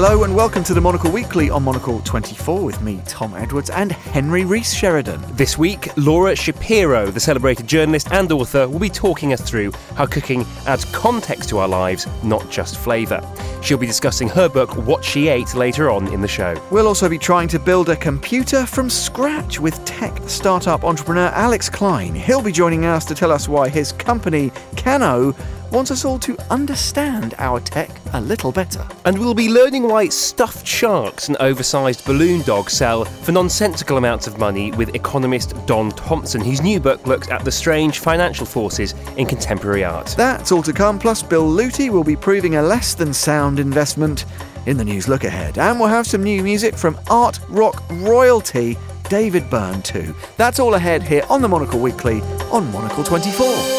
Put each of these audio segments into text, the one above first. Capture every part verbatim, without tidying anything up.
Hello and welcome to the Monocle Weekly on Monocle twenty-four with me, Tom Edwards, and Henry Rees Sheridan. This week, Laura Shapiro, the celebrated journalist and author, will be talking us through how cooking adds context to our lives, not just flavour. She'll be discussing her book, What She Ate, later on in the show. We'll also be trying to build a computer from scratch with tech startup entrepreneur Alex Klein. He'll be joining us to tell us why his company, Cano, wants us all to understand our tech a little better. And we'll be learning why stuffed sharks and oversized balloon dogs sell for nonsensical amounts of money with economist Don Thompson, whose new book looks at the strange financial forces in contemporary art. That's all to come, plus Bill Lutie will be proving a less than sound investment in the news look ahead. And we'll have some new music from art rock royalty David Byrne too. That's all ahead here on the Monocle Weekly on Monocle twenty-four.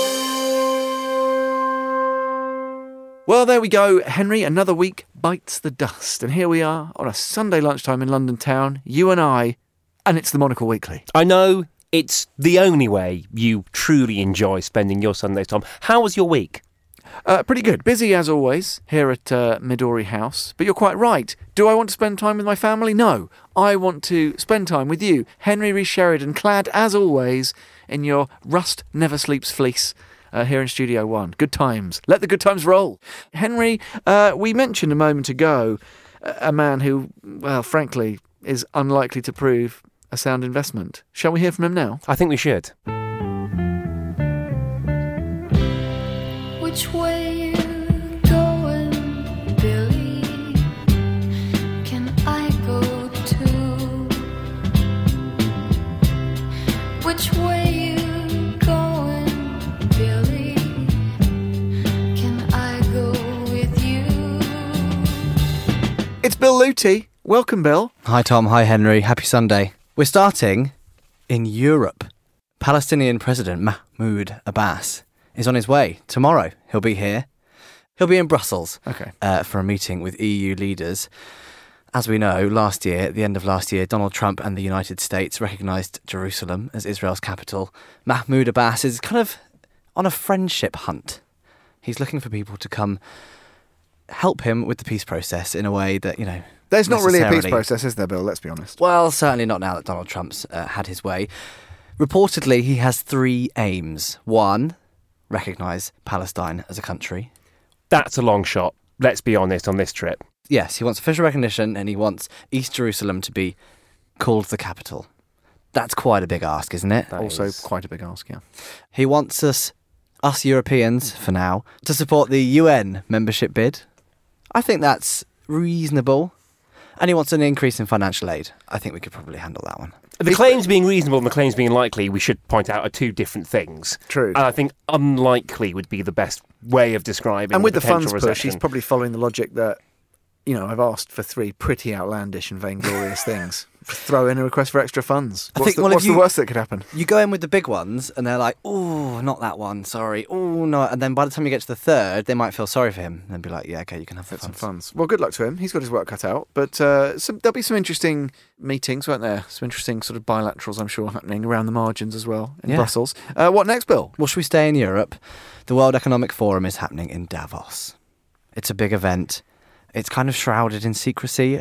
Well, there we go, Henry. Another week bites the dust. And here we are on a Sunday lunchtime in London town, you and I, and it's the Monocle Weekly. I know it's the only way you truly enjoy spending your Sundays, Tom. How was your week? Uh, pretty good. Busy as always here at uh, Midori House. But you're quite right. Do I want to spend time with my family? No. I want to spend time with you, Henry Rees Sheridan, clad as always in your Rust Never Sleeps fleece. Uh, here in Studio One. Good times. Let the good times roll. Henry, uh, we mentioned a moment ago a man who, well, frankly, is unlikely to prove a sound investment. Shall we hear from him now? I think we should. Which way you going, Billy? Can I go too? Which way you It's Bill Lutie. Welcome, Bill. Hi, Tom. Hi, Henry. Happy Sunday. We're starting in Europe. Palestinian President Mahmoud Abbas is on his way. Tomorrow, he'll be here. He'll be in Brussels okay. uh, for a meeting with E U leaders. As we know, last year, at the end of last year, Donald Trump and the United States recognised Jerusalem as Israel's capital. Mahmoud Abbas is kind of on a friendship hunt. He's looking for people to come help him with the peace process in a way that, you know... There's not really a peace process, is there, Bill? Let's be honest. Well, certainly not now that Donald Trump's uh, had his way. Reportedly, he has three aims. One, recognise Palestine as a country. That's a long shot, let's be honest, on this trip. Yes, he wants official recognition and he wants East Jerusalem to be called the capital. That's quite a big ask, isn't it? That also is quite a big ask, yeah. He wants us, us Europeans, for now, to support the U N membership bid. I think that's reasonable. And he wants an increase in financial aid. I think we could probably handle that one. The claims being reasonable and the claims being likely, we should point out, are two different things. True. And I think unlikely would be the best way of describing And with the, the funds recession. push, he's probably following the logic that, you know, I've asked for three pretty outlandish and vainglorious things. Throw in a request for extra funds. I What's, think, the, well, what's you, the worst that could happen? You go in with the big ones and they're like, oh, not that one, sorry. Oh, no. And then by the time you get to the third, they might feel sorry for him and be like, yeah, okay, you can have the Get some funds. funds. Well, good luck to him. He's got his work cut out. But uh, some, there'll be some interesting meetings, won't there? Some interesting sort of bilaterals, I'm sure, happening around the margins as well in Yeah. Brussels. Uh, what next, Bill? Well, should we stay in Europe? The World Economic Forum is happening in Davos. It's a big event. It's kind of shrouded in secrecy.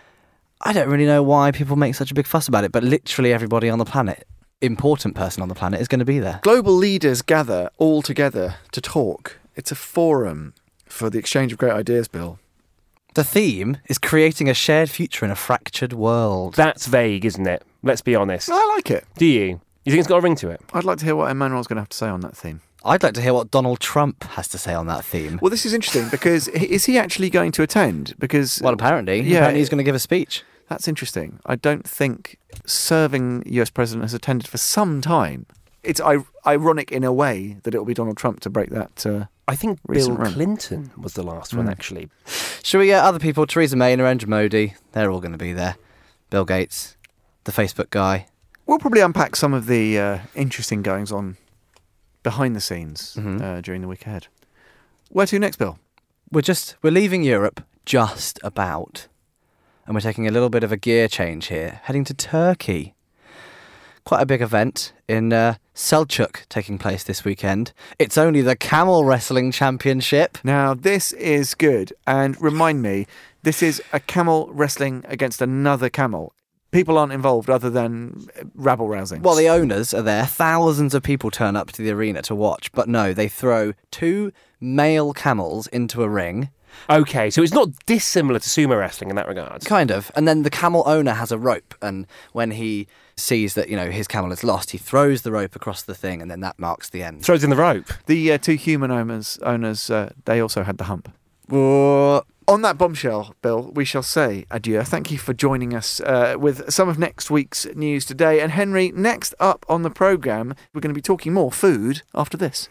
I don't really know why people make such a big fuss about it, but literally everybody on the planet, important person on the planet, is going to be there. Global leaders gather all together to talk. It's a forum for the exchange of great ideas, Bill. The theme is creating a shared future in a fractured world. That's vague, isn't it? Let's be honest. I like it. Do you? You think it's got a ring to it? I'd like to hear what Emmanuel's going to have to say on that theme. I'd like to hear what Donald Trump has to say on that theme. Well, this is interesting because is he actually going to attend? Because Well, apparently. Yeah. Apparently he's going to give a speech. That's interesting. I don't think serving U S president has attended for some time. It's I- ironic in a way that it will be Donald Trump to break that. Uh, I think Recent Bill run. Clinton was the last one, Mm. actually. Shall we get other people? Theresa May, Narendra Modi. They're all going to be there. Bill Gates, the Facebook guy. we'll probably unpack some of the uh, interesting goings on behind the scenes Mhm. uh, during the week ahead. Where to next, Bill? We're just, we're leaving Europe just about. And we're taking a little bit of a gear change here, heading to Turkey. Quite a big event in uh, Selçuk taking place this weekend. It's only the Camel Wrestling Championship. Now, this is good. And remind me, this is a camel wrestling against another camel. People aren't involved other than rabble-rousing. Well, the owners are there. Thousands of people turn up to the arena to watch. But no, they throw two male camels into a ring. Okay, so it's not dissimilar to sumo wrestling in that regard. Kind of. And then the camel owner has a rope, and when he sees that, you know, his camel is lost, he throws the rope across the thing, and then that marks the end. Throws in the rope. The uh, two human owners, owners uh, they also had the hump. Uh, On that bombshell, Bill, we shall say adieu. Thank you for joining us uh, with some of next week's news today. And Henry, next up on the programme, we're going to be talking more food after this.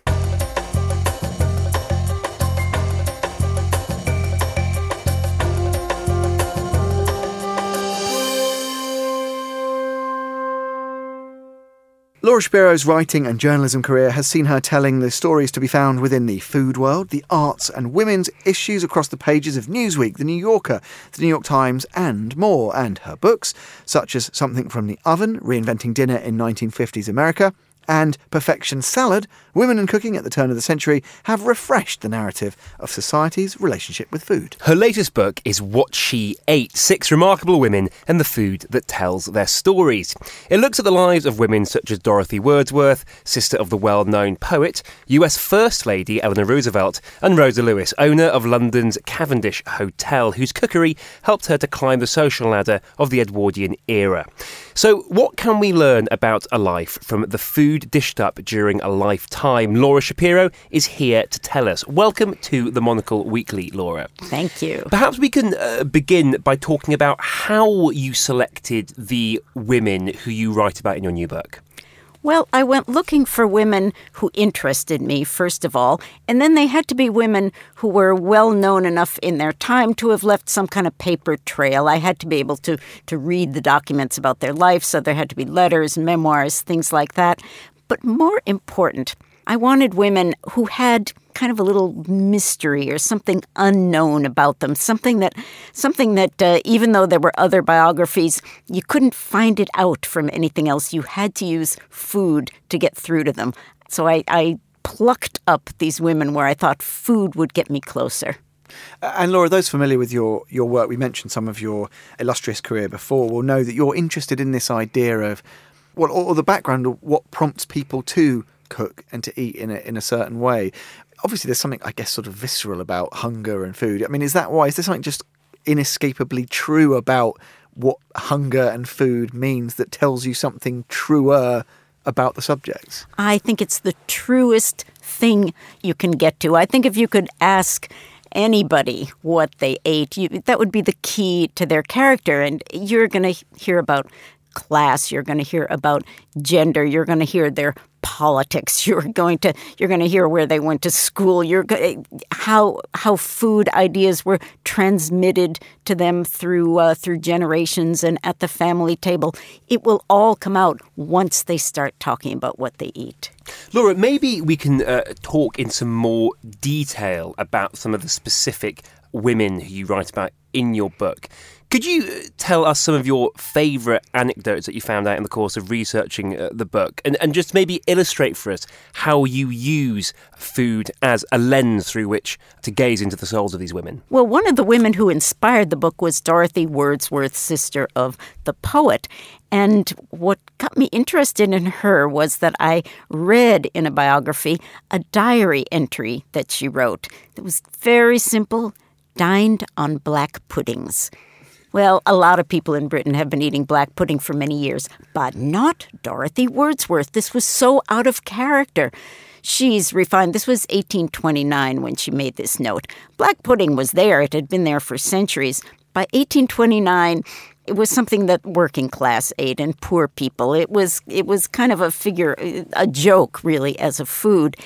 Laura Shapiro's writing and journalism career has seen her telling the stories to be found within the food world, the arts and women's issues across the pages of Newsweek, The New Yorker, The New York Times and more. And her books, such as Something from the Oven, Reinventing Dinner in nineteen fifties America, and Perfection Salad, Women and Cooking at the Turn of the Century, have refreshed the narrative of society's relationship with food. Her latest book is What She Ate, Six Remarkable Women and the Food That Tells Their Stories. It looks at the lives of women such as Dorothy Wordsworth, sister of the well-known poet, U S First Lady Eleanor Roosevelt, and Rosa Lewis, owner of London's Cavendish Hotel, whose cookery helped her to climb the social ladder of the Edwardian era. So what can we learn about a life from the food dished up during a lifetime? Laura Shapiro is here to tell us. Welcome to the Monocle Weekly, Laura. Thank you. Perhaps we can uh, begin by talking about how you selected the women who you write about in your new book. Well, I went looking for women who interested me, first of all, and then they had to be women who were well known enough in their time to have left some kind of paper trail. I had to be able to, to read the documents about their life, so there had to be letters, memoirs, things like that. But more important, I wanted women who had kind of a little mystery or something unknown about them, something that, something that uh, even though there were other biographies, you couldn't find it out from anything else. You had to use food to get through to them. So I, I plucked up these women where I thought food would get me closer. And Laura, those familiar with your, your work, we mentioned some of your illustrious career before, will know that you're interested in this idea of, well, or the background of what prompts people to cook and to eat in a, in a certain way. Obviously, there's something, I guess, sort of visceral about hunger and food. I mean, is that why? Is there something just inescapably true about what hunger and food means that tells you something truer about the subjects? I think it's the truest thing you can get to. I think if you could ask anybody what they ate, you, that would be the key to their character. And you're going to hear about class, you're going to hear about gender, you're going to hear their politics, you're going to you're going to hear where they went to school, you're go- how how food ideas were transmitted to them through uh, through generations and at the family table. It will all come out once they start talking about what they eat. Laura, maybe we can uh, talk in some more detail about some of the specific women who you write about in your book. Could you tell us some of your favourite anecdotes that you found out in the course of researching uh, the book, and, and just maybe illustrate for us how you use food as a lens through which to gaze into the souls of these women? Well, one of the women who inspired the book was Dorothy Wordsworth, sister of the poet. And what got me interested in her was that I read in a biography a diary entry that she wrote. It was very simple, dined on black puddings. Well, a lot of people in Britain have been eating black pudding for many years, but not Dorothy Wordsworth. This was so out of character. She's refined. This was eighteen twenty-nine when she made this note. Black pudding was there. It had been there for centuries. By eighteen twenty-nine, it was something that working class ate and poor people. It was it was kind of a figure, a joke, really, as a food,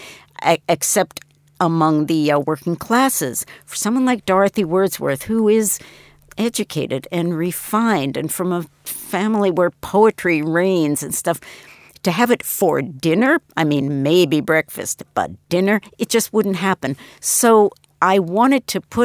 except among the uh, working classes. For someone like Dorothy Wordsworth, who is educated and refined and from a family where poetry reigns and stuff, to have it for dinner, I mean, maybe breakfast, but dinner, it just wouldn't happen. So I wanted to put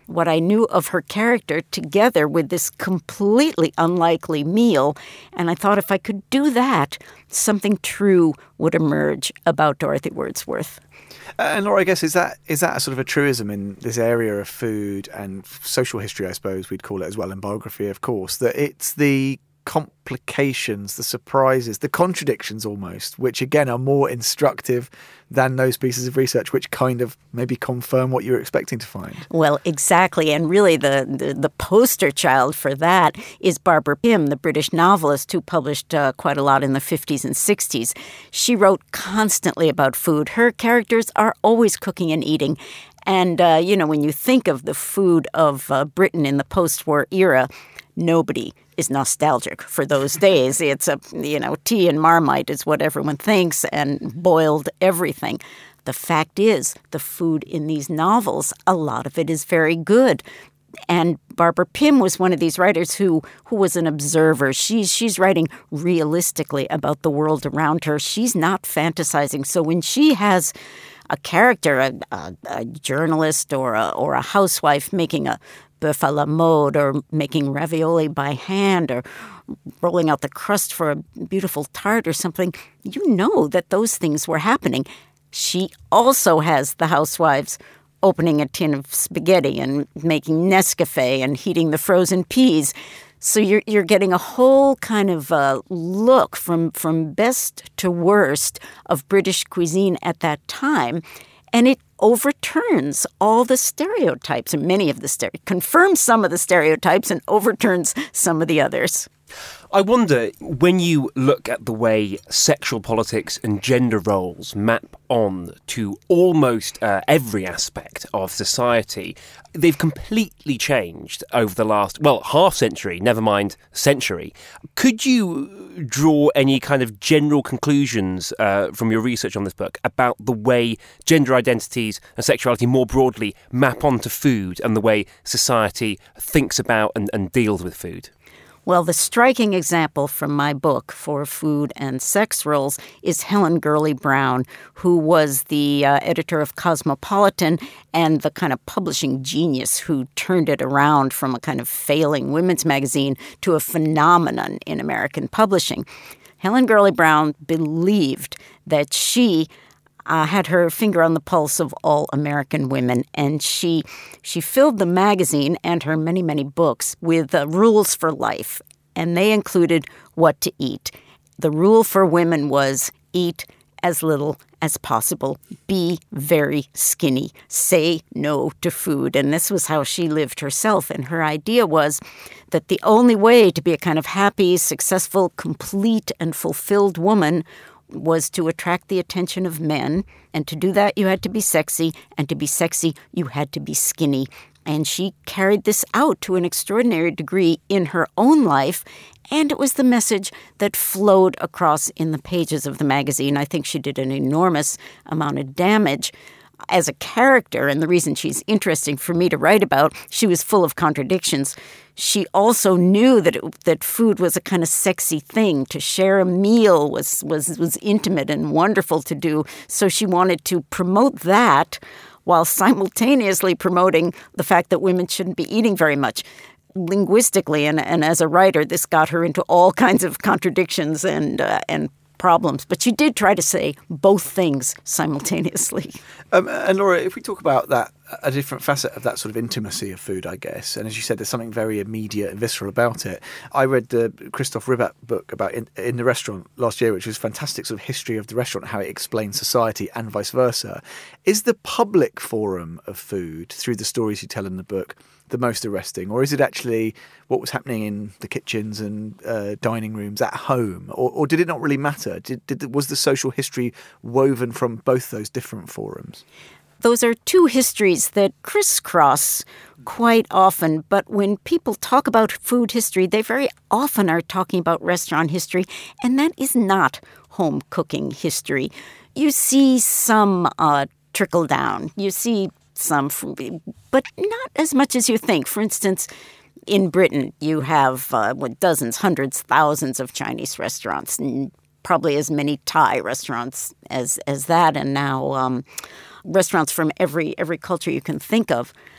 what I knew of her character together with this completely unlikely meal. And I thought if I could do that, something true would emerge about Dorothy Wordsworth. Uh, and Laura, I guess, is that is that a sort of a truism in this area of food and social history, I suppose we'd call it as well, and biography, of course, that it's the complications, the surprises, the contradictions almost, which again are more instructive than those pieces of research which kind of maybe confirm what you were expecting to find. Well, exactly. And really the, the, the poster child for that is Barbara Pym, the British novelist who published uh, quite a lot in the fifties and sixties. She wrote constantly about food. Her characters are always cooking and eating. And, uh, you know, when you think of the food of uh, Britain in the post-war era, nobody is nostalgic for those days. It's a, you know, tea and Marmite is what everyone thinks, and boiled everything. The fact is, the food in these novels, a lot of it is very good. And Barbara Pym was one of these writers who who was an observer. She's she's writing realistically about the world around her. She's not fantasizing. So when she has a character, a, a, a journalist or a, or a housewife making a boeuf à la mode or making ravioli by hand or rolling out the crust for a beautiful tart or something, you know that those things were happening. She also has the housewives opening a tin of spaghetti and making Nescafe and heating the frozen peas. So you're you're getting a whole kind of uh, look from, from best to worst of British cuisine at that time. And it overturns all the stereotypes, and many of the stereotypes, confirms some of the stereotypes and overturns some of the others. I wonder, when you look at the way sexual politics and gender roles map on to almost uh, every aspect of society, they've completely changed over the last, well, half century, never mind century. Could you draw any kind of general conclusions uh, from your research on this book about the way gender identities and sexuality more broadly map onto food and the way society thinks about and, and deals with food? Well, the striking example from my book for food and sex roles is Helen Gurley Brown, who was the uh, editor of Cosmopolitan and the kind of publishing genius who turned it around from a kind of failing women's magazine to a phenomenon in American publishing. Helen Gurley Brown believed that she Uh, had her finger on the pulse of all American women, and she she filled the magazine and her many, many books with uh, rules for life, and they included what to eat. The rule for women was eat as little as possible, be very skinny, say no to food, and this was how she lived herself, and her idea was that the only way to be a kind of happy, successful, complete, and fulfilled woman was to attract the attention of men, and to do that you had to be sexy, and to be sexy you had to be skinny. And she carried this out to an extraordinary degree in her own life, and it was the message that flowed across in the pages of the magazine. I think she did an enormous amount of damage. As a character, and the reason she's interesting for me to write about, she was full of contradictions. She also knew that it, that food was a kind of sexy thing. To share a meal was, was, was intimate and wonderful to do. So she wanted to promote that while simultaneously promoting the fact that women shouldn't be eating very much. Linguistically and, and as a writer, this got her into all kinds of contradictions and uh, and problems, but she did try to say both things simultaneously. Um, and Laura, if we talk about that, a different facet of that sort of intimacy of food, I guess, and as you said, there's something very immediate and visceral about it. I read the Christoph Ribat book about in, in the Restaurant last year, which was a fantastic sort of history of the restaurant, how it explains society and vice versa. Is the public forum of food, through the stories you tell in the book, the most arresting, or is it actually what was happening in the kitchens and uh, dining rooms at home, or, or did it not really matter? Did, did was the social history woven from both those different forums? Those are two histories that crisscross quite often, but when people talk about food history, they very often are talking about restaurant history, and that is not home cooking history. You see some uh, trickle down. You see some, but not as much as you think. For instance, in Britain, you have uh, what, dozens, hundreds, thousands of Chinese restaurants, and probably as many Thai restaurants as as that, and now um, restaurants from every every culture you can think of.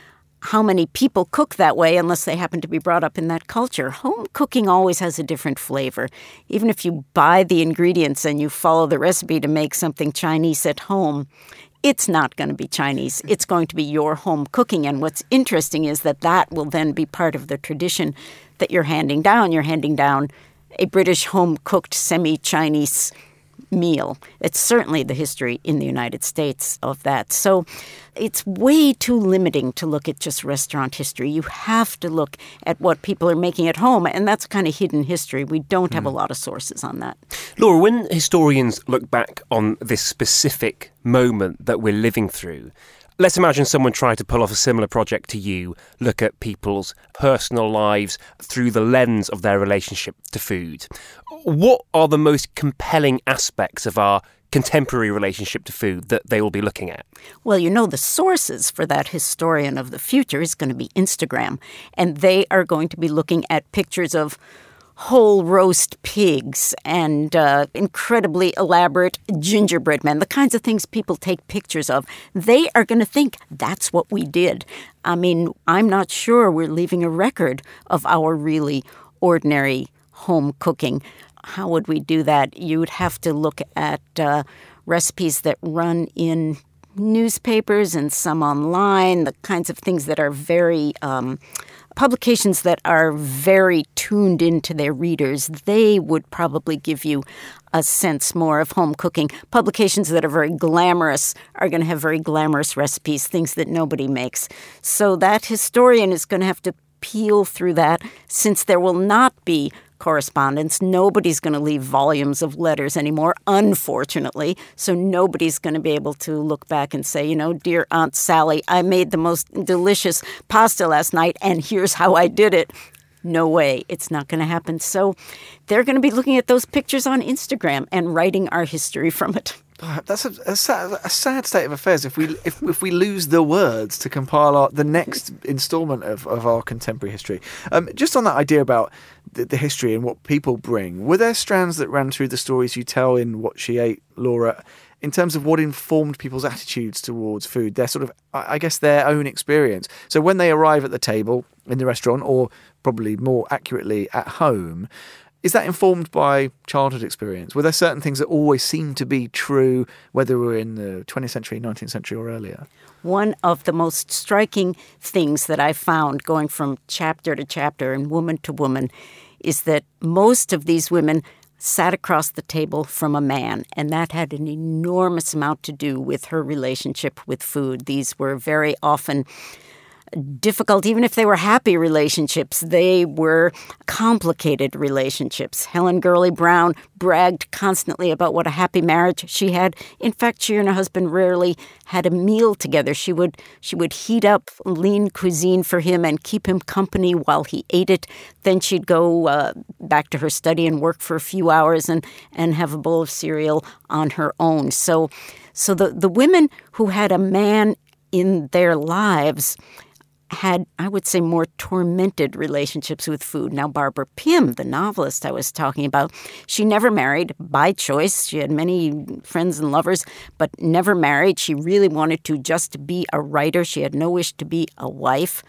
how many people cook that way unless they happen to be brought up in that culture. Home cooking always has a different flavor. Even if you buy the ingredients and you follow the recipe to make something Chinese at home, it's not going to be Chinese. It's going to be your home cooking. And what's interesting is that that will then be part of the tradition that you're handing down. You're handing down a British home-cooked semi-Chinese meal. It's certainly the history in the United States of that. So it's way too limiting to look at just restaurant history. You have to look at what people are making at home, and that's kind of hidden history. We don't have mm. a lot of sources on that. Laura, when historians look back on this specific moment that we're living through, let's imagine someone tried to pull off a similar project to you, look at people's personal lives through the lens of their relationship to food. What are the most compelling aspects of our contemporary relationship to food that they will be looking at? Well, you know, the sources for that historian of the future is going to be Instagram, and they are going to be looking at pictures of whole roast pigs and uh, incredibly elaborate gingerbread men, the kinds of things people take pictures of. They are going to think that's what we did. I mean, I'm not sure we're leaving a record of our really ordinary home cooking. How would we do that? You would have to look at uh, recipes that run in newspapers and some online, the kinds of things that are very... Um, Publications that are very tuned into their readers, they would probably give you a sense more of home cooking. Publications that are very glamorous are going to have very glamorous recipes, things that nobody makes. So that historian is going to have to peel through that, since there will not be correspondence. Nobody's going to leave volumes of letters anymore, unfortunately. So nobody's going to be able to look back and say, you know, dear Aunt Sally, I made the most delicious pasta last night, and here's how I did it. No way. It's not going to happen. So they're going to be looking at those pictures on Instagram and writing our history from it. Oh, that's a, a, sad, a sad state of affairs if we if, if we lose the words to compile our, the next instalment of, of our contemporary history. Um, just on that idea about the, the history and what people bring, were there strands that ran through the stories you tell in What She Ate, Laura, in terms of what informed people's attitudes towards food, their sort of, I guess, their own experience? So when they arrive at the table in the restaurant, or probably more accurately at home, is that informed by childhood experience? Were there certain things that always seemed to be true, whether we're in the twentieth century, nineteenth century or earlier? One of the most striking things that I found going from chapter to chapter and woman to woman is that most of these women sat across the table from a man, and that had an enormous amount to do with her relationship with food. These were very often difficult, even if they were happy relationships, they were complicated relationships. Helen Gurley Brown bragged constantly about what a happy marriage she had. In fact, she and her husband rarely had a meal together. She would she would heat up lean cuisine for him and keep him company while he ate it. Then she'd go uh, back to her study and work for a few hours and, and have a bowl of cereal on her own. So, so the, the women who had a man in their lives had, I would say, more tormented relationships with food. Now, Barbara Pym, the novelist I was talking about, she never married by choice. She had many friends and lovers, but never married. She really wanted to just be a writer. She had no wish to be a wife.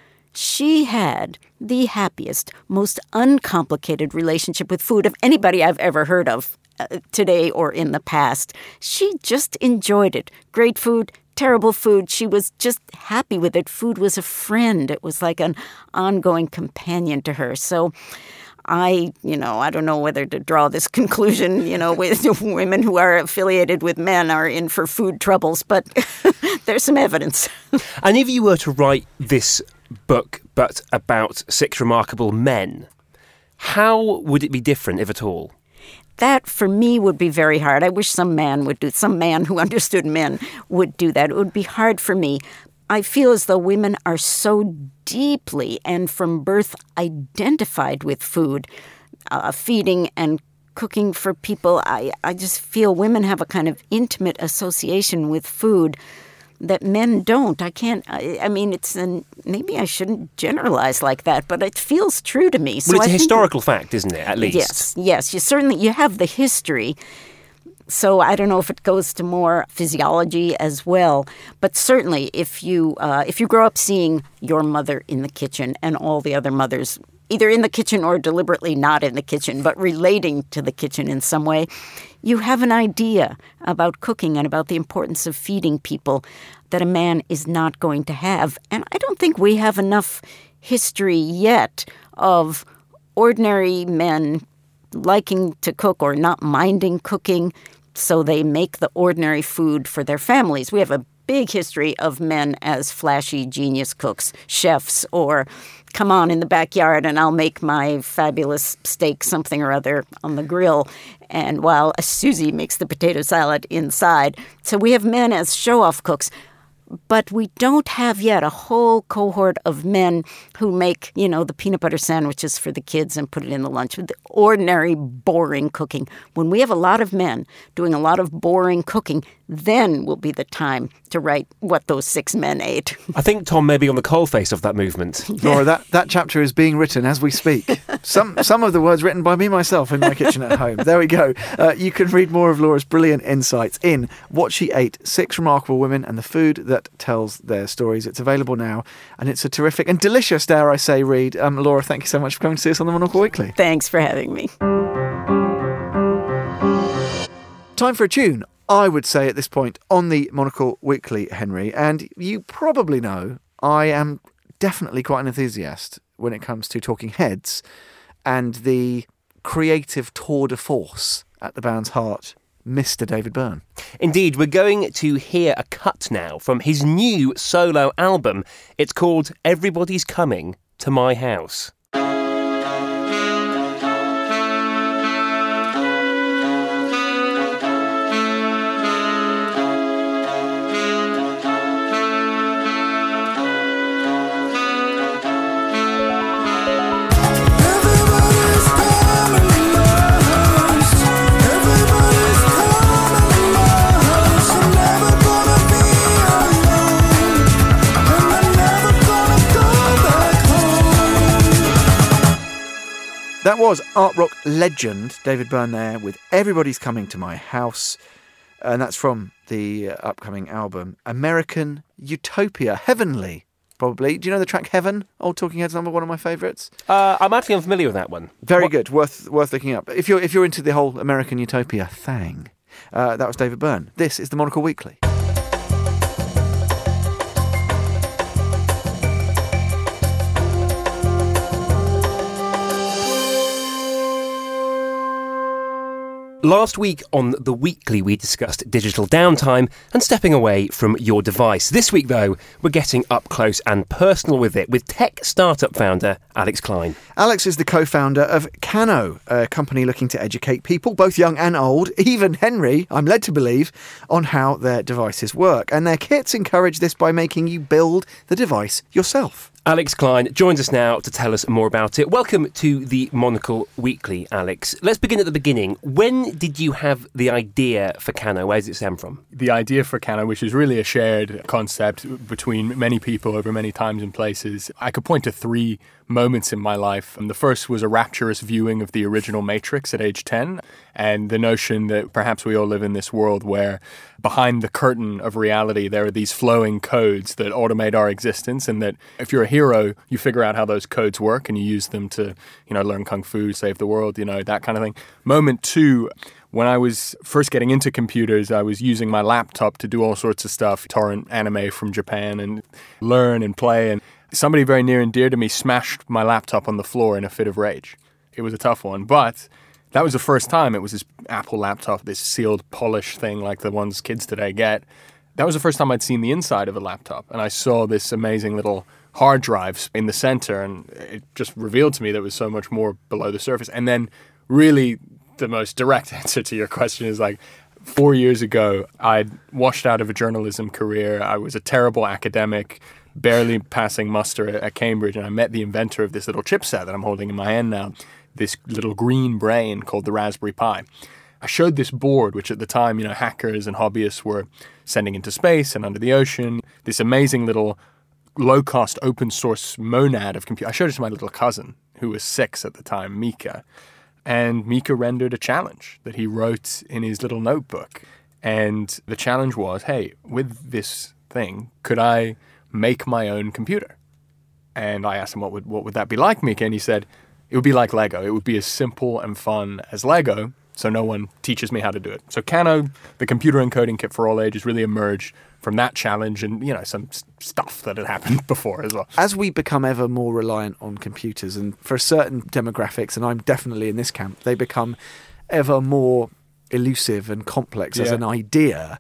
She had the happiest, most uncomplicated relationship with food of anybody I've ever heard of uh, today or in the past. She just enjoyed it. Great food, terrible food. She was just happy with it. Food was a friend. It was like an ongoing companion to her. So I, you know, I don't know whether to draw this conclusion, you know, with women who are affiliated with men are in for food troubles, but there's some evidence. And if you were to write this book, but about six remarkable men, how would it be different, if at all? That, for me, would be very hard. I wish some man would do, some man who understood men would do that. It would be hard for me. I feel as though women are so deeply and from birth identified with food, uh, feeding and cooking for people. I, I just feel women have a kind of intimate association with food that men don't. I can't, I, I mean, it's an, maybe I shouldn't generalize like that, but it feels true to me. So well, it's I a think historical fact, isn't it, at least? Yes, yes. You certainly, you have the history, So I don't know if it goes to more physiology as well. But certainly if you uh, if you grow up seeing your mother in the kitchen and all the other mothers either in the kitchen or deliberately not in the kitchen, but relating to the kitchen in some way, you have an idea about cooking and about the importance of feeding people that a man is not going to have. And I don't think we have enough history yet of ordinary men liking to cook or not minding cooking, so they make the ordinary food for their families. We have a big history of men as flashy genius cooks, chefs, or come on in the backyard and I'll make my fabulous steak something or other on the grill, and while Susie makes the potato salad inside. So we have men as show-off cooks. But we don't have yet a whole cohort of men who make, you know, the peanut butter sandwiches for the kids and put it in the lunch with the ordinary, boring cooking. When we have a lot of men doing a lot of boring cooking, then will be the time to write what those six men ate. I think Tom may be on the coalface of that movement. Laura, that, that chapter is being written as we speak. Some some of the words written by me myself in my kitchen at home. There we go. Uh, you can read more of Laura's brilliant insights in What She Ate, Six Remarkable Women and the Food That Tells Their Stories. It's available now, and it's a terrific and delicious, dare I say, read. Um, Laura, thank you so much for coming to see us on the Monocle Weekly. Thanks for having me. Time for a tune, I would say at this point, on the Monocle Weekly, Henry. And you probably know I am definitely quite an enthusiast when it comes to Talking Heads and the creative tour de force at the band's heart, Mister David Byrne. Indeed, we're going to hear a cut now from his new solo album. It's called Everybody's Coming to My House. That was art rock legend David Byrne there with Everybody's Coming to My House. And that's from the uh, upcoming album, American Utopia. Heavenly, probably. Do you know the track Heaven? Old Talking Heads number, one of my favourites. Uh, I'm actually unfamiliar with that one. Very what? good. Worth worth looking up. If you're, if you're into the whole American Utopia thing. Uh, that was David Byrne. This is the Monocle Weekly. Last week on The Weekly, we discussed digital downtime and stepping away from your device. This week, though, we're getting up close and personal with it with tech startup founder Alex Klein. Alex is the co-founder of Kano, a company looking to educate people, both young and old, even Henry, I'm led to believe, on how their devices work. And their kits encourage this by making you build the device yourself. Alex Klein joins us now to tell us more about it. Welcome to the Monocle Weekly, Alex. Let's begin at the beginning. When did you have the idea for Kano? Where does it stem from? The idea for Kano, which is really a shared concept between many people over many times and places, I could point to three moments in my life. And the first was a rapturous viewing of the original Matrix at age ten, and the notion that perhaps we all live in this world where behind the curtain of reality there are these flowing codes that automate our existence, and that if you're a hero, you figure out how those codes work and you use them to, you know, learn kung fu, save the world, you know, that kind of thing. Moment two, when I was first getting into computers, I was using my laptop to do all sorts of stuff, torrent anime from Japan and learn and play, and somebody very near and dear to me smashed my laptop on the floor in a fit of rage. It was a tough one, but that was the first time. It was this Apple laptop, this sealed, polished thing like the ones kids today get. That was the first time I'd seen the inside of a laptop, and I saw this amazing little hard drive in the center, and it just revealed to me there was so much more below the surface. And then really the most direct answer to your question is like, four years ago, I'd washed out of a journalism career. I was a terrible academic, barely passing muster at Cambridge, and I met the inventor of this little chipset that I'm holding in my hand now, this little green brain called the Raspberry Pi. I showed this board, which at the time, you know, hackers and hobbyists were sending into space and under the ocean, this amazing little low-cost open-source monad of computer. I showed it to my little cousin, who was six at the time, Mika. And Mika rendered a challenge that he wrote in his little notebook. And the challenge was, hey, with this thing, could I make my own computer? And I asked him, what would what would that be like, Mika? And he said, it would be like Lego. It would be as simple and fun as Lego, so no one teaches me how to do it. So Kano, the computer encoding kit for all ages, really emerged from that challenge and, you know, some s- stuff that had happened before as well. As we become ever more reliant on computers, and for certain demographics, and I'm definitely in this camp, they become ever more elusive and complex as Yeah. an idea.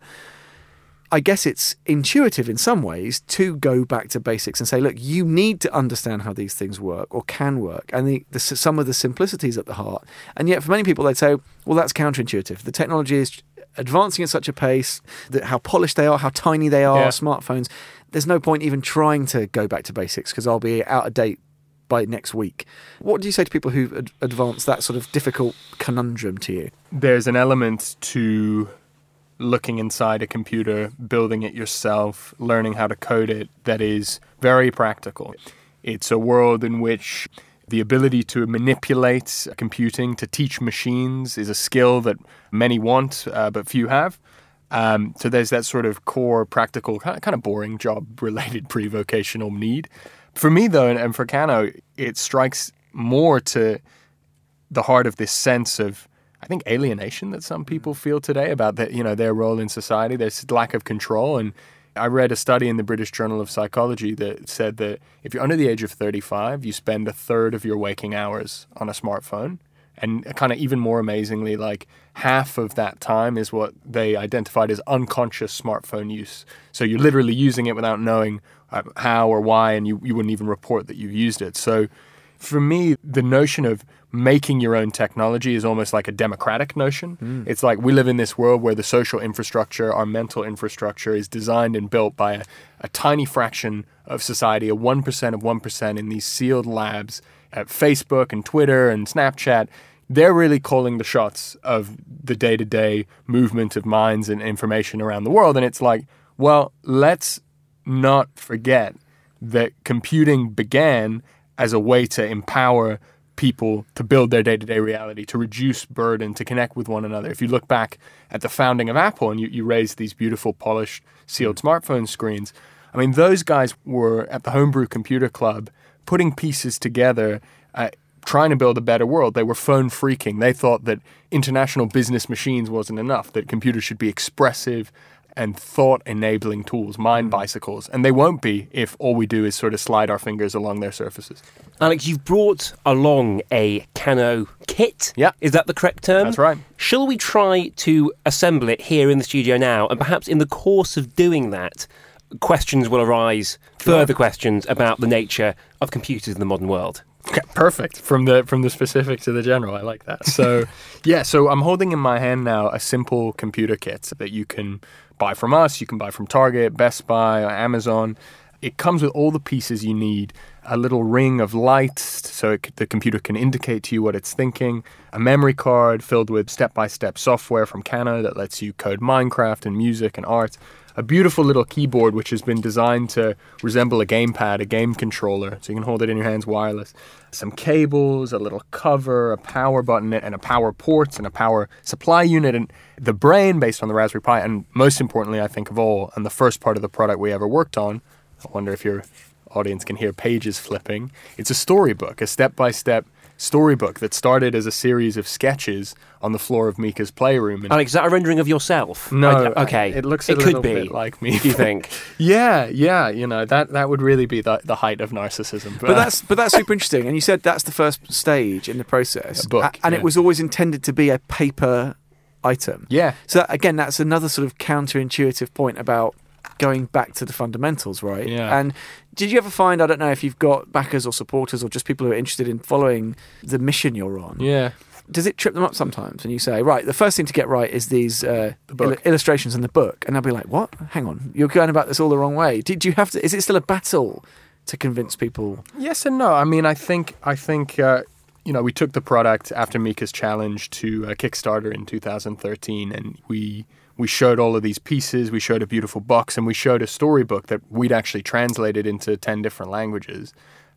I guess it's intuitive in some ways to go back to basics and say, look, you need to understand how these things work or can work, and the, the, some of the simplicities at the heart. And yet for many people, they'd say, well, that's counterintuitive. The technology is advancing at such a pace, that how polished they are, how tiny they are, Yeah. smartphones. There's no point even trying to go back to basics because I'll be out of date by next week. What do you say to people who ad- advance that sort of difficult conundrum to you? There's an element to looking inside a computer, building it yourself, learning how to code it that is very practical. It's a world in which the ability to manipulate computing, to teach machines, is a skill that many want, uh, but few have. Um, so there's that sort of core, practical, kind of, kind of boring job-related pre-vocational need. For me, though, and, and for Kano, it strikes more to the heart of this sense of, I think, alienation that some people feel today about that, you know, their role in society. There's lack of control. And I read a study in the British Journal of Psychology that said that if you're under the age of thirty-five, you spend a third of your waking hours on a smartphone. And kind of even more amazingly, like half of that time is what they identified as unconscious smartphone use. So you're literally using it without knowing uh, how or why, and you, you wouldn't even report that you've used it. So for me, the notion of making your own technology is almost like a democratic notion. Mm. It's like we live in this world where the social infrastructure, our mental infrastructure is designed and built by a, a tiny fraction of society, a one percent of one percent in these sealed labs at Facebook and Twitter and Snapchat. They're really calling the shots of the day-to-day movement of minds and information around the world. And it's like, well, let's not forget that computing began as a way to empower people to build their day-to-day reality, to reduce burden, to connect with one another. If you look back at the founding of Apple and you, you raised these beautiful, polished, sealed smartphone screens, I mean, those guys were at the Homebrew Computer Club putting pieces together, uh, trying to build a better world. They were phone freaking. They thought that international business machines wasn't enough, that computers should be expressive and thought-enabling tools, mind bicycles. And they won't be if all we do is sort of slide our fingers along their surfaces. Alex, you've brought along a Kano kit. Yeah. Is that the correct term? That's right. Shall we try to assemble it here in the studio now? And perhaps in the course of doing that, questions will arise, further questions about the nature of computers in the modern world. Okay, perfect. From the from the specific to the general, I like that. So, yeah, so I'm holding in my hand now a simple computer kit that you can buy from us. You can buy from Target, Best Buy, or Amazon. It comes with all the pieces you need. A little ring of light so it, the computer can indicate to you what it's thinking. A memory card filled with step-by-step software from Kano that lets you code Minecraft and music and art. A beautiful little keyboard which has been designed to resemble a gamepad, a game controller, so you can hold it in your hands wireless. Some cables, a little cover, a power button, and a power port, and a power supply unit, and the brain based on the Raspberry Pi, and most importantly, I think of all, and the first part of the product we ever worked on, I wonder if your audience can hear pages flipping, it's a storybook, a step-by-step storybook that started as a series of sketches on the floor of Mika's playroom. And Alex, is that a rendering of yourself? no, I, okay. it looks a it little could be, bit like me. do you think? Yeah, yeah, you know, that, that would really be the, the height of narcissism. But that's but that's super interesting. And you said that's the first stage in the process. A book, A- and yeah. it was always intended to be a paper item. Yeah. So that, again, that's another sort of counterintuitive point about going back to the fundamentals, right? Yeah. And did you ever find, I don't know if you've got backers or supporters or just people who are interested in following the mission you're on, Yeah. does it trip them up sometimes? And you say, right, the first thing to get right is these uh, The book. il- illustrations in the book. And they'll be like, what? Hang on, you're going about this all the wrong way. Did you have to, is it still a battle to convince people? Yes and no. I mean, I think, I think uh, you know, we took the product after Mika's challenge to uh, Kickstarter in two thousand thirteen, and we we showed all of these pieces. We showed a beautiful box, and we showed a storybook that we'd actually translated into ten different languages.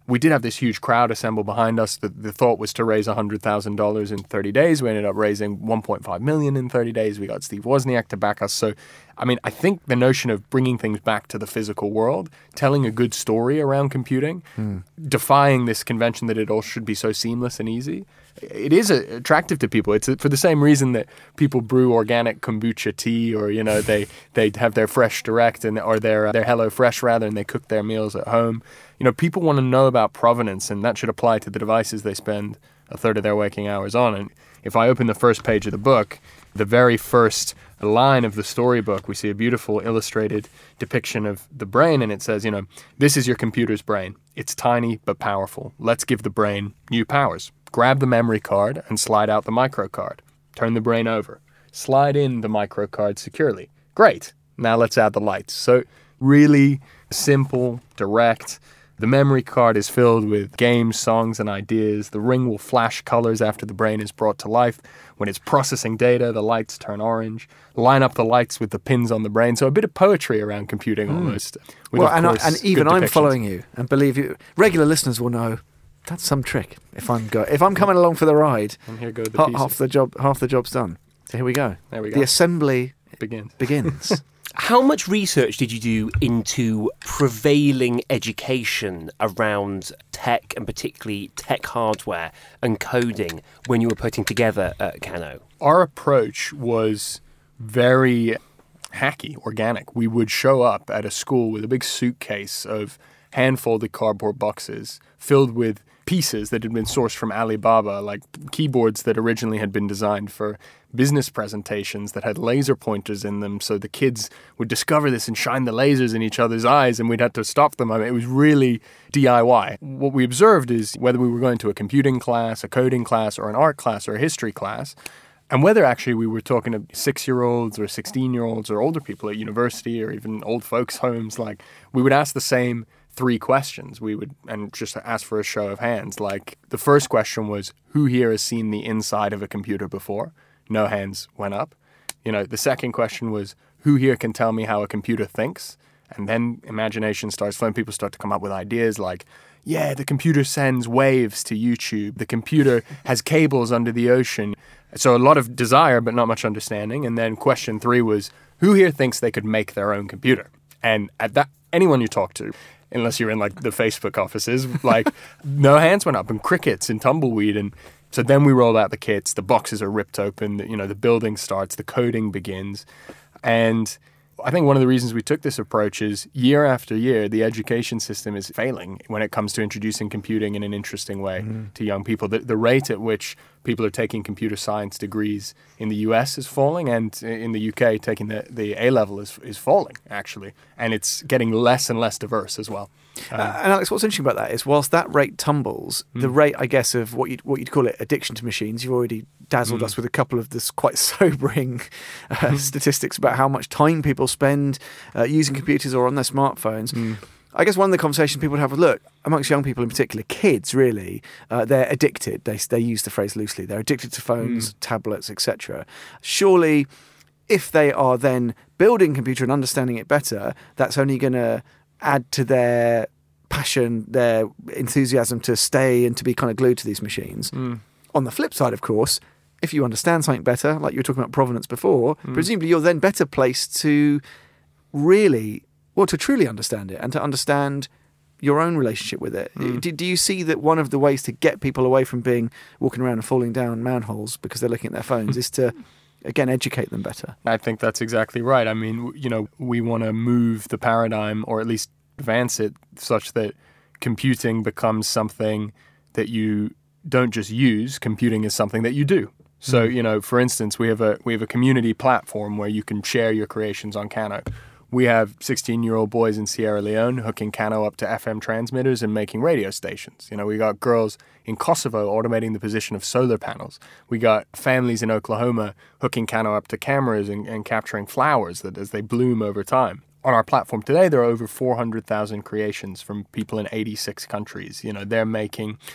we did have this huge crowd assemble behind us. The, the thought was to raise one hundred thousand dollars in thirty days. We ended up raising one point five million dollars in thirty days. We got Steve Wozniak to back us. So, I mean, I think the notion of bringing things back to the physical world, telling a good story around computing, mm. defying this convention that it all should be so seamless and easy, it is uh, attractive to people. It's for the same reason that people brew organic kombucha tea, or you know they they have their Fresh Direct and or their their Hello Fresh rather, and they cook their meals at home. You know, people want to know about provenance, and that should apply to the devices they spend a third of their waking hours on. And if I open the first page of the book, the very first line of the storybook, we see a beautiful illustrated depiction of the brain, and it says, you know, this is your computer's brain. It's tiny but powerful. Let's give the brain new powers. Grab the memory card and slide out the micro card. Turn the brain over. Slide in the micro card securely. Great. Now let's add the lights. So really simple, direct. The memory card is filled with games, songs, and ideas. The ring will flash colors after the brain is brought to life. When it's processing data, the lights turn orange. Line up the lights with the pins on the brain. So a bit of poetry around computing mm. almost. With, well, and, course, I, and even I'm depictions. following you, and believe you, regular listeners will know that's some trick. If I'm go, if I'm coming along for the ride, and here go the ha- pieces. half the job, half the job's done. So here we go. There we go. The assembly begins. Begins. How much research did you do into prevailing education around tech, and particularly tech hardware and coding, when you were putting together uh, Kano? Our approach was very hacky, organic. We would show up at a school with a big suitcase of hand-folded cardboard boxes filled with pieces that had been sourced from Alibaba, like keyboards that originally had been designed for business presentations that had laser pointers in them, so the kids would discover this and shine the lasers in each other's eyes, and we'd have to stop them. I mean, it was really D I Y. What we observed is whether we were going to a computing class, a coding class, or an art class, or a history class, and whether actually we were talking to six-year-olds or sixteen-year-olds or older people at university or even old folks' homes, like we would ask the same three questions. We would, and just ask for a show of hands. Like the first question was, who here has seen the inside of a computer before? No hands went up. You know, the second question was, who here can tell me how a computer thinks? And then imagination starts flowing. People start to come up with ideas like, yeah, the computer sends waves to YouTube. The computer has cables under the ocean. So a lot of desire, but not much understanding. And then question three was, who here thinks they could make their own computer? And at that, anyone you talk to, unless you're in like the Facebook offices, like no hands went up, and crickets and tumbleweed. And so then we roll out the kits, the boxes are ripped open, you know, the building starts, the coding begins. And I think one of the reasons we took this approach is year after year, the education system is failing when it comes to introducing computing in an interesting way mm. to young people. The, the rate at which people are taking computer science degrees in the U S is falling, and in the U K, taking the, the A-level is, is falling, actually. And it's getting less and less diverse as well. Um, uh, and Alex, what's interesting about that is whilst that rate tumbles, mm. the rate, I guess, of what you'd, what you'd call it addiction to machines, you've already dazzled mm. us with a couple of this quite sobering uh, statistics about how much time people spend uh, using computers or on their smartphones. Mm. I guess one of the conversations people would have with, look, amongst young people in particular, kids really, uh, they're addicted. They they use the phrase loosely. They're addicted to phones, mm. tablets, et cetera. Surely, if they are then building computer and understanding it better, that's only going to add to their passion, their enthusiasm to stay and to be kind of glued to these machines. Mm. On the flip side, of course, if you understand something better, like you were talking about provenance before, mm. presumably you're then better placed to really, well, to truly understand it and to understand your own relationship with it. Mm. Do, do you see that one of the ways to get people away from being walking around and falling down manholes because they're looking at their phones is to, again, educate them better? I think that's exactly right. I mean, you know, we want to move the paradigm, or at least advance it, such that computing becomes something that you don't just use. Computing is something that you do. So, you know, for instance, we have a we have a community platform where you can share your creations on Kano. We have sixteen-year-old boys in Sierra Leone hooking Kano up to F M transmitters and making radio stations. You know, we got girls in Kosovo automating the position of solar panels. We got families in Oklahoma hooking Kano up to cameras and, and capturing flowers that as they bloom over time. On our platform today, there are over four hundred thousand creations from people in eighty-six countries. You know, they're making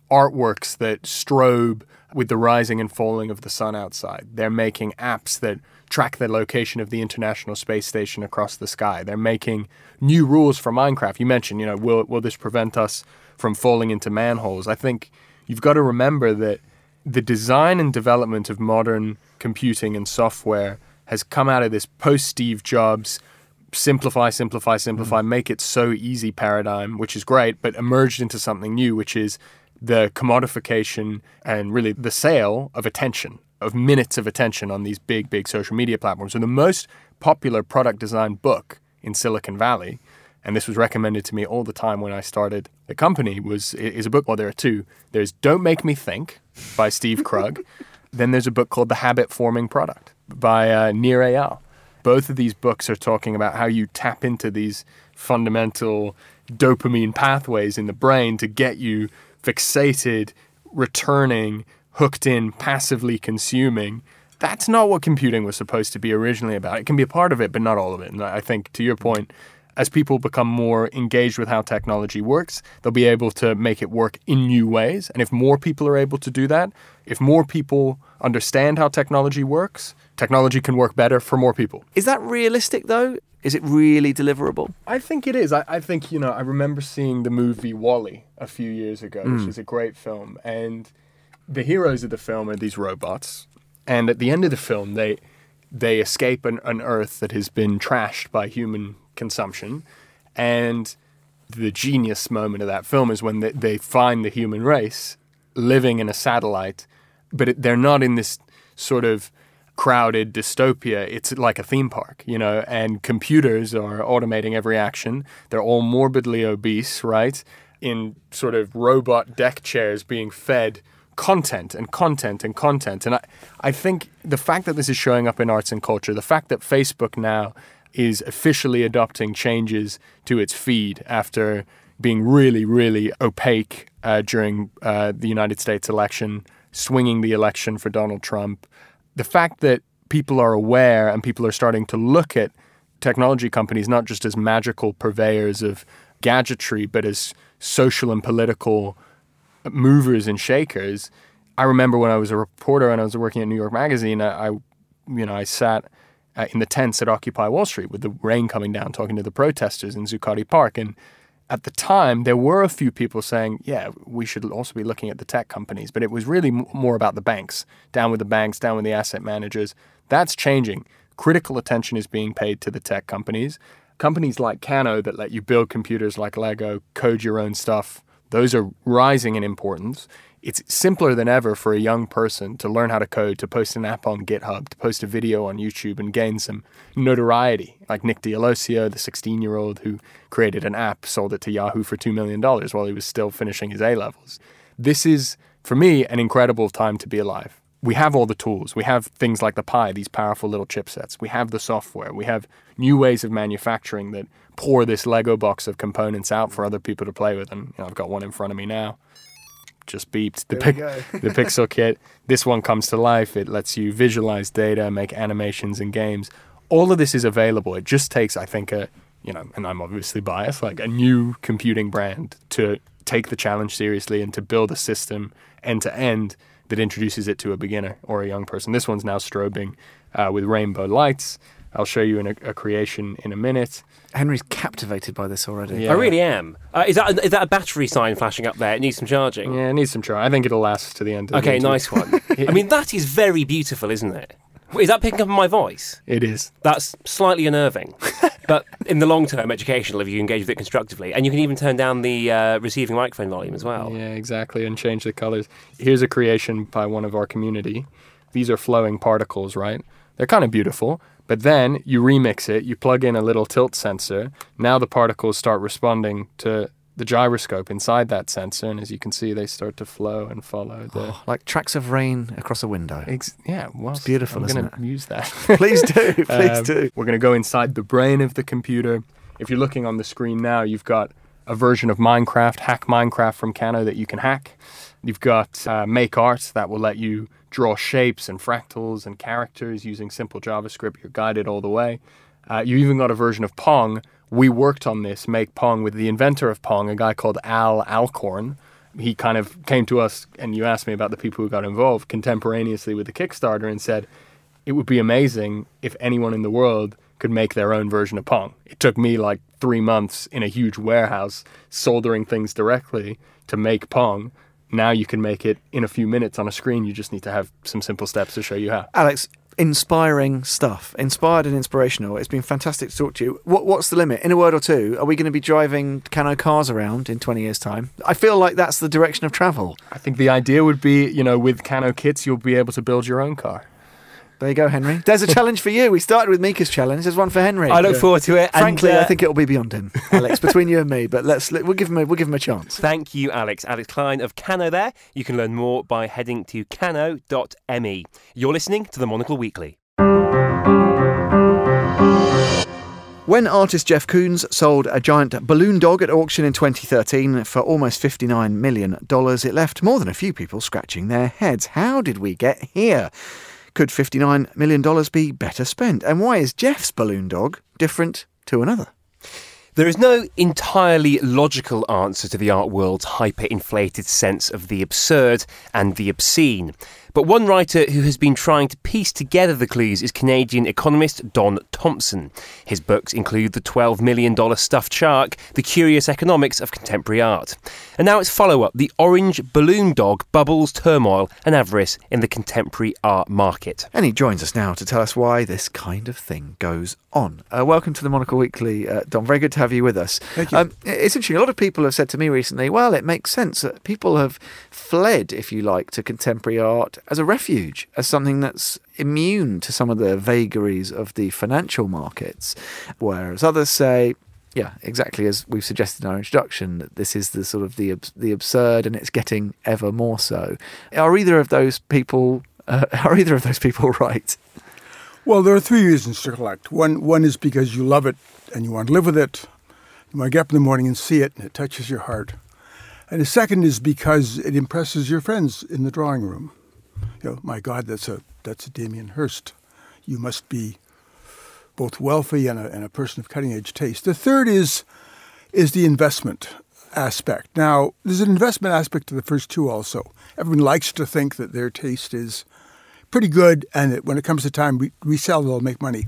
artworks that strobe with the rising and falling of the sun outside. They're making apps that track the location of the International Space Station across the sky. They're making new rules for Minecraft. You mentioned, you know, will will this prevent us from falling into manholes? I think you've got to remember that the design and development of modern computing and software has come out of this post-Steve Jobs simplify, simplify, simplify, mm. make it so easy paradigm, which is great, but emerged into something new, which is the commodification and really the sale of attention, of minutes of attention on these big, big social media platforms. So the most popular product design book in Silicon Valley, and this was recommended to me all the time when I started the company, was is a book. Well, there are two. There's Don't Make Me Think by Steve Krug. Then there's a book called The Habit Forming Product by uh, Nir Eyal. Both of these books are talking about how you tap into these fundamental dopamine pathways in the brain to get you fixated, returning, hooked in, passively consuming. That's not what computing was supposed to be originally about. It can be a part of it, but not all of it. And I think, to your point, as people become more engaged with how technology works, they'll be able to make it work in new ways. And if more people are able to do that, if more people understand how technology works, technology can work better for more people. Is that realistic, though? Is it really deliverable? I think it is. I, I think, you know, I remember seeing the movie WALL-E a few years ago, mm. which is a great film. And the heroes of the film are these robots. And at the end of the film, they they escape an, an Earth that has been trashed by human consumption. And the genius moment of that film is when they, they find the human race living in a satellite, but it, they're not in this sort of crowded dystopia. It's like a theme park, you know, and computers are automating every action. They're all morbidly obese, right? In sort of robot deck chairs being fed content and content and content. And I, I think the fact that this is showing up in arts and culture, the fact that Facebook now is officially adopting changes to its feed after being really, really opaque uh, during uh, the United States election, swinging the election for Donald Trump. The fact that people are aware and people are starting to look at technology companies not just as magical purveyors of gadgetry, but as social and political movers and shakers. I remember when I was a reporter and I was working at New York Magazine, I, I you know, I sat uh, in the tents at Occupy Wall Street with the rain coming down, talking to the protesters in Zuccotti Park. And at the time, there were a few people saying, yeah, we should also be looking at the tech companies. But it was really m- more about the banks. Down with the banks, down with the asset managers. That's changing. Critical attention is being paid to the tech companies. Companies like Kano that let you build computers like Lego, code your own stuff, those are rising in importance. It's simpler than ever for a young person to learn how to code, to post an app on GitHub, to post a video on YouTube and gain some notoriety. Like Nick D'Alessio, the sixteen-year-old who created an app, sold it to Yahoo for two million dollars while he was still finishing his A-levels. This is, for me, an incredible time to be alive. We have all the tools. We have things like the Pi, these powerful little chipsets. We have the software. We have new ways of manufacturing that pour this Lego box of components out for other people to play with. And you know, I've got one in front of me now. Just beeped. The, pic- the Pixel Kit. This one comes to life. It lets you visualize data, make animations and games. All of this is available. It just takes, I think, a, you know, and I'm obviously biased, like a new computing brand to take the challenge seriously and to build a system end to end that introduces it to a beginner or a young person. This one's now strobing uh, with rainbow lights. I'll show you in a, a creation in a minute. Henry's captivated by this already. Yeah. I really am. Uh, is that is that a battery sign flashing up there? It needs some charging. Yeah, it needs some charge. I think it'll last to the end of the Okay, nice one. I mean, that is very beautiful, isn't it? Is that picking up on my voice? It is. That's slightly unnerving. But in the long term, educational if you engage with it constructively. And you can even turn down the uh, receiving microphone volume as well. Yeah, exactly, and change the colors. Here's a creation by one of our community. These are flowing particles, right? They're kind of beautiful. But then you remix it, you plug in a little tilt sensor. Now the particles start responding to the gyroscope inside that sensor. And as you can see, they start to flow and follow the... Oh, like tracks of rain across a window. Ex- yeah, well, it's beautiful, I'm isn't gonna it? use that. Please do, please um, do. We're going to go inside the brain of the computer. If you're looking on the screen now, you've got a version of Minecraft, Hack Minecraft from Kano that you can hack. You've got uh, Make Art that will let you draw shapes and fractals and characters using simple JavaScript. You're guided all the way. Uh, you even got a version of Pong. We worked on this, Make Pong, with the inventor of Pong, a guy called Al Alcorn. he kind of came to us, and you asked me about the people who got involved contemporaneously with the Kickstarter and said, it would be amazing if anyone in the world could make their own version of Pong. It took me like three months in a huge warehouse soldering things directly to make Pong. Now you can make it in a few minutes on a screen. You just need to have some simple steps to show you how. Alex, inspiring stuff. Inspired and inspirational. It's been fantastic to talk to you. What, what's the limit? In a word or two, are we going to be driving Kano cars around in twenty years' time? I feel like that's the direction of travel. I think the idea would be, you know, with Kano kits, you'll be able to build your own car. There you go, Henry. There's a challenge for you. We started with Mika's challenge. There's one for Henry. I look Yeah. forward to it. Frankly, and, uh, I think it'll be beyond him, Alex, between you and me. But let's we'll give him a, we'll give him a chance. Thank you, Alex. Alex Klein of Kano there. You can learn more by heading to kano dot m e. You're listening to the Monocle Weekly. When artist Jeff Koons sold a giant balloon dog at auction in twenty thirteen for almost fifty-nine million dollars, it left more than a few people scratching their heads. How did we get here? Could fifty-nine million dollars be better spent? And why is Jeff's balloon dog different to another? There is no entirely logical answer to the art world's hyper-inflated sense of the absurd and the obscene. But one writer who has been trying to piece together the clues is Canadian economist Don Thompson. His books include The twelve million dollars Stuffed Shark, The Curious Economics of Contemporary Art. And now its follow-up, The Orange Balloon Dog, Bubbles, Turmoil and Avarice in the Contemporary Art Market. And he joins us now to tell us why this kind of thing goes on. Uh, welcome to the Monocle Weekly, uh, Don. Very good to have you with us. Thank you. Um, it's interesting. A lot of people have said to me recently, well, it makes sense that people have fled, if you like, to contemporary art as a refuge, as something that's immune to some of the vagaries of the financial markets, whereas others say, yeah, exactly as we've suggested in our introduction, that this is the sort of the the absurd, and it's getting ever more so. Are either of those people uh, are either of those people right? Well, there are three reasons to collect. One, one is because you love it and you want to live with it. You want to get up in the morning and see it, and it touches your heart. And the second is because it impresses your friends in the drawing room. You know, my God, that's a that's a Damien Hirst. You must be both wealthy and a, and a person of cutting-edge taste. The third is is the investment aspect. Now, there's an investment aspect to the first two also. Everyone likes to think that their taste is pretty good and that when it comes to time we resell, they'll make money.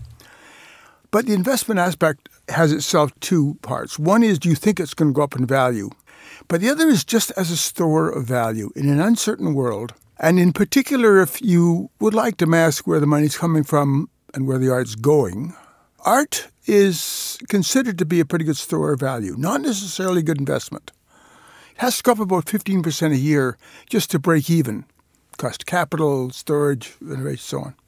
But the investment aspect has itself two parts. One is, do you think it's going to go up in value? But the other is just as a store of value in an uncertain world. And in particular, if you would like to mask where the money's coming from and where the art's going, art is considered to be a pretty good store of value, not necessarily good investment. It has to go up about fifteen percent a year just to break even. Cost capital, storage, renovation, so on.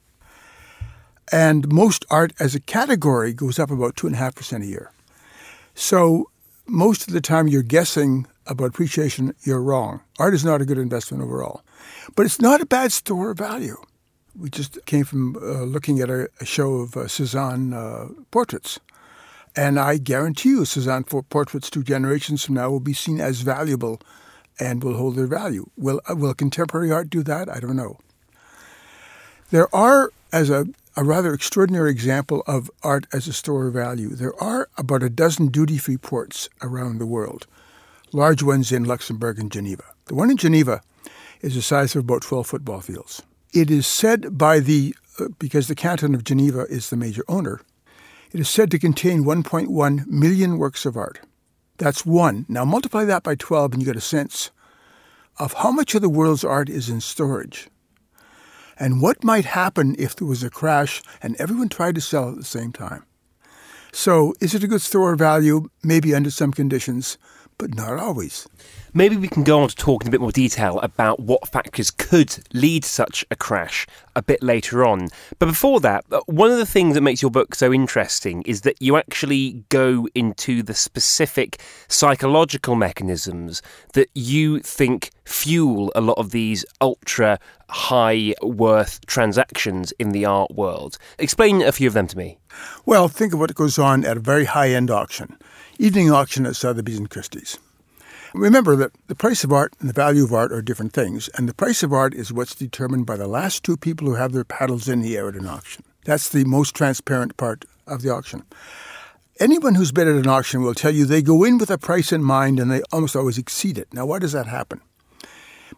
And most art as a category goes up about two point five percent a year. So most of the time you're guessing about appreciation, you're wrong. Art is not a good investment overall. But it's not a bad store of value. We just came from uh, looking at a, a show of uh, Cézanne uh, portraits. And I guarantee you Cézanne portraits two generations from now will be seen as valuable and will hold their value. Will, uh, will contemporary art do that? I don't know. There are, as a, a rather extraordinary example of art as a store of value, there are about a dozen duty-free ports around the world, large ones in Luxembourg and Geneva. The one in Geneva is the size of about twelve football fields. It is said by the, uh, because the canton of Geneva is the major owner, it is said to contain one point one million works of art. That's one. Now multiply that by twelve and you get a sense of how much of the world's art is in storage. And what might happen if there was a crash and everyone tried to sell at the same time. So is it a good store of value? Maybe under some conditions, but not always. Maybe we can go on to talk in a bit more detail about what factors could lead to such a crash a bit later on. But before that, one of the things that makes your book so interesting is that you actually go into the specific psychological mechanisms that you think fuel a lot of these ultra high worth transactions in the art world. Explain a few of them to me. Well, think of what goes on at a very high-end auction, evening auction at Sotheby's and Christie's. Remember that the price of art and the value of art are different things, and the price of art is what's determined by the last two people who have their paddles in the air at an auction. That's the most transparent part of the auction. Anyone who's been at an auction will tell you they go in with a price in mind and they almost always exceed it. Now, why does that happen?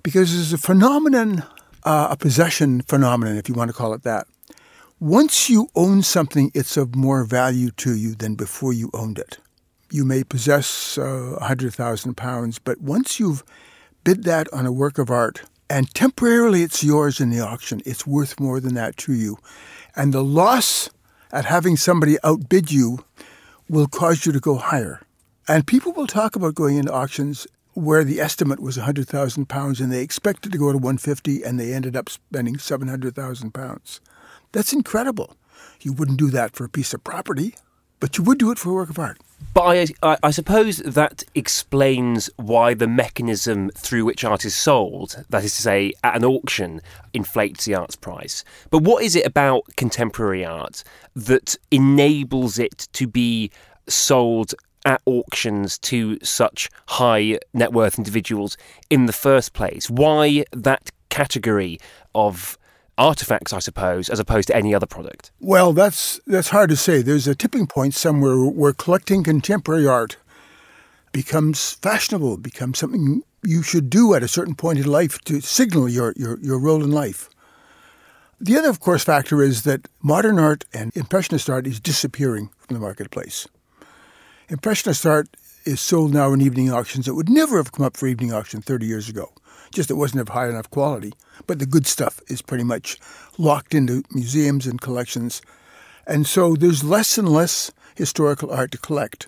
Because there's a phenomenon, uh, a possession phenomenon, if you want to call it that. Once you own something, it's of more value to you than before you owned it. You may possess uh, one hundred thousand pounds, but once you've bid that on a work of art, and temporarily it's yours in the auction, it's worth more than that to you. And the loss at having somebody outbid you will cause you to go higher. And people will talk about going into auctions where the estimate was one hundred thousand pounds and they expected to go to one hundred fifty and they ended up spending seven hundred thousand pounds. That's incredible. You wouldn't do that for a piece of property, but you would do it for a work of art. But I, I, I suppose that explains why the mechanism through which art is sold, that is to say, at an auction, inflates the art's price. But what is it about contemporary art that enables it to be sold at auctions to such high net worth individuals in the first place? Why that category of artifacts, I suppose, as opposed to any other product? Well, that's that's hard to say. There's a tipping point somewhere where collecting contemporary art becomes fashionable, becomes something you should do at a certain point in life to signal your, your, your role in life. The other, of course, factor is that modern art and Impressionist art is disappearing from the marketplace. Impressionist art is sold now in evening auctions that would never have come up for evening auction thirty years ago. Just it wasn't of high enough quality. But the good stuff is pretty much locked into museums and collections. And so there's less and less historical art to collect.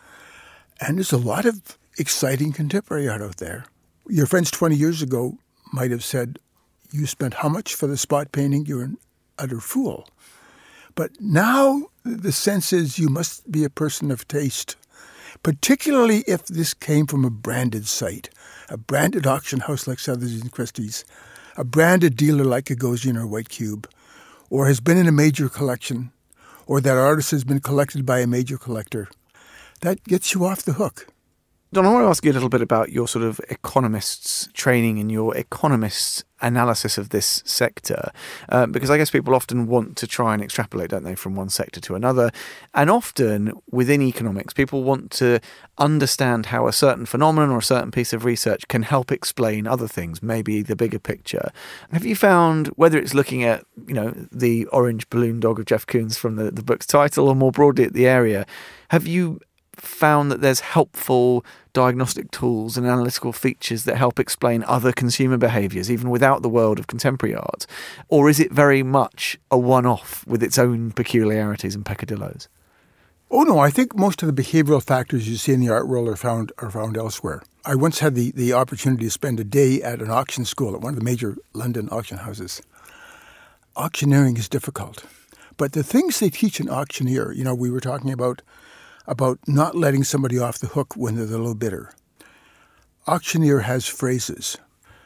And there's a lot of exciting contemporary art out there. Your friends twenty years ago might have said, you spent how much for the spot painting? You're an utter fool. But now the sense is you must be a person of taste, particularly if this came from a branded site, a branded auction house like Sotheby's and Christie's, a branded dealer like Gagosian or White Cube, or has been in a major collection, or that artist has been collected by a major collector. That gets you off the hook. Don, I want to ask you a little bit about your sort of economist's training and your economist's analysis of this sector, uh, because I guess people often want to try and extrapolate, don't they, from one sector to another. And often within economics, people want to understand how a certain phenomenon or a certain piece of research can help explain other things, maybe the bigger picture. Have you found, whether it's looking at, you know, the orange balloon dog of Jeff Koons from the, the book's title or more broadly at the area, have you found that there's helpful diagnostic tools and analytical features that help explain other consumer behaviours, even without the world of contemporary art? Or is it very much a one-off with its own peculiarities and peccadilloes? Oh, no, I think most of the behavioural factors you see in the art world are found are found elsewhere. I once had the, the opportunity to spend a day at an auction school at one of the major London auction houses. Auctioneering is difficult. But the things they teach an auctioneer, you know, we were talking about about not letting somebody off the hook when they're the low bidder. Auctioneer has phrases.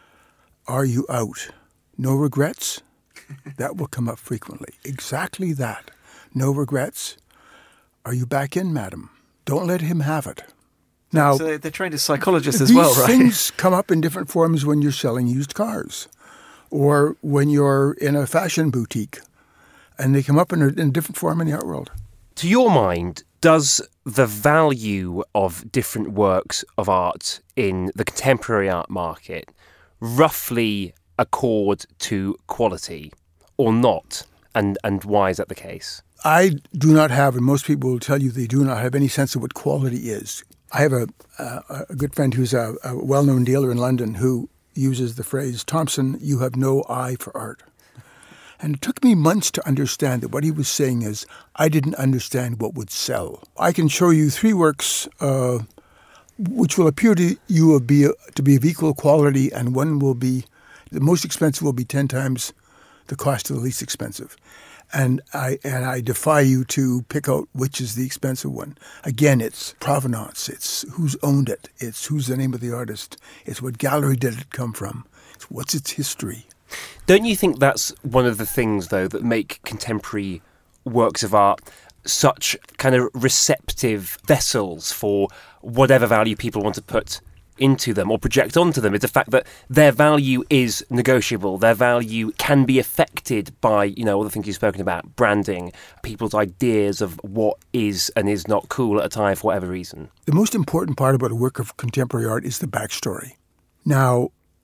Are you out? No regrets? That will come up frequently. Exactly that. No regrets? Are you back in, madam? Don't let him have it. Now, so they're trained as psychologists as these well, right? things come up in different forms when you're selling used cars or when you're in a fashion boutique, and they come up in a, in a different form in the art world. To your mind, does the value of different works of art in the contemporary art market roughly accord to quality or not? And and why is that the case? I do not have, and most people will tell you they do not have any sense of what quality is. I have a, a, a good friend who's a, a well-known dealer in London who uses the phrase, Thompson, you have no eye for art. And it took me months to understand that what he was saying is, I didn't understand what would sell. I can show you three works uh, which will appear to you of be, to be of equal quality, and one will be, the most expensive will be ten times the cost of the least expensive. And I and I defy you to pick out which is the expensive one. Again, it's provenance. It's who's owned it. It's who's the name of the artist. It's what gallery did it come from. It's what's its history. Don't you think that's one of the things, though, that make contemporary works of art such kind of receptive vessels for whatever value people want to put into them or project onto them? Is the fact that their value is negotiable, their value can be affected by, you know, all the things you've spoken about, branding, people's ideas of what is and is not cool at a time for whatever reason. The most important part about a work of contemporary art is the backstory. Now,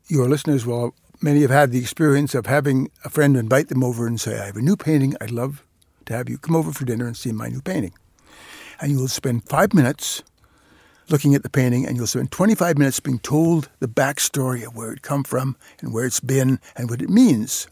your listeners will, many have had the experience of having a friend invite them over and say, I have a new painting. I'd love to have you come over for dinner and see my new painting. And you will spend five minutes looking at the painting, and you'll spend twenty-five minutes being told the backstory of where it come from and where it's been and what it means.